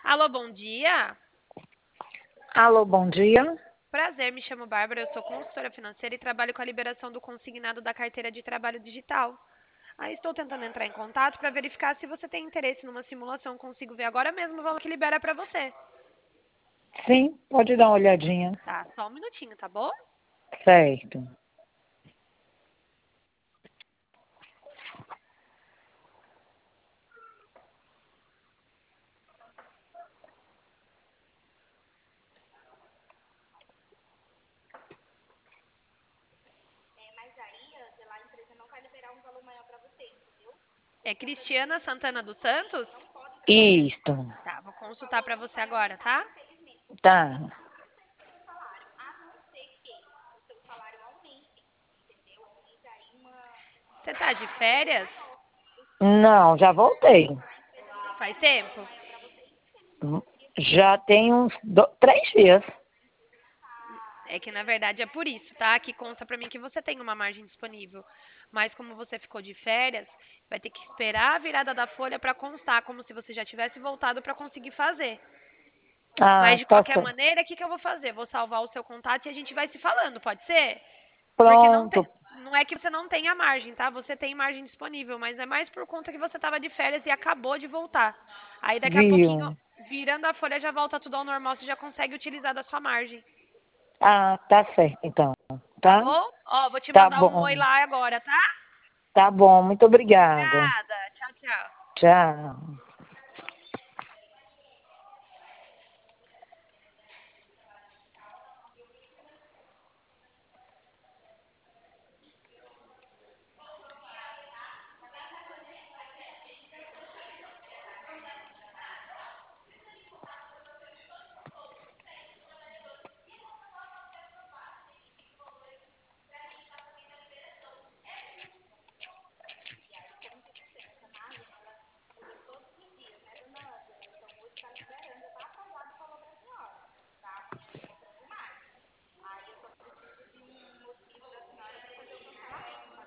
Alô, bom dia. Alô, bom dia. Prazer, me chamo Bárbara, eu sou consultora financeira e trabalho com a liberação do consignado da carteira de trabalho digital. Estou tentando entrar em contato para verificar se você tem interesse numa simulação. Consigo ver agora mesmo o valor que libera para você. Sim, pode dar uma olhadinha. Tá, só um minutinho, tá bom? Certo. É Cristiana Santana dos Santos? Isto. Tá, vou consultar para você agora, tá? Tá. Você tá de férias? Não, já voltei. Faz tempo? Já tem uns 3 dias. É que na verdade é por isso, tá? Que consta pra mim que você tem uma margem disponível. Mas como você ficou de férias, vai ter que esperar a virada da folha pra constar, como se você já tivesse voltado pra conseguir fazer. Ah, Mas de tá qualquer certo. maneira, o que que eu vou fazer? Vou salvar o seu contato e a gente vai se falando, pode ser? Porque Pronto, não é que você não tenha margem, tá? Você tem margem disponível, mas é mais por conta que você estava de férias e acabou de voltar. Aí daqui a pouquinho, viu? virando a folha, já volta tudo ao normal, você já consegue utilizar da sua margem. Ah, tá certo então. Tá Tá? bom? Ó, vou te Tá mandar um oi bom. lá agora, tá? Tá bom, muito De obrigada. nada. Tchau, tchau. Tchau.